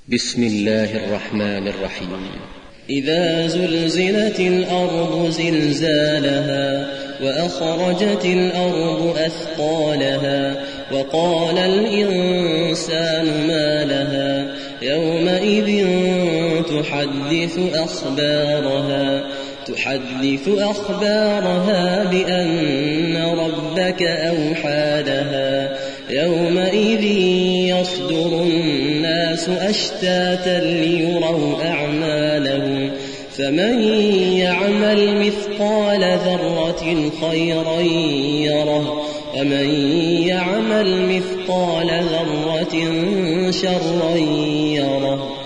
بسم الله الرحمن الرحيم. إذا زلزلت الأرض زلزالها وأخرجت الأرض أثقالها وقال الإنسان ما لها يومئذ تحدث أخبارها بأن ربك أوحى لها يومئذ يصدر الناس أشتاتا ليروا أعمالهم فمن يعمل مثقال ذرة خيرا يره ومن يعمل مثقال ذرة شرا يره.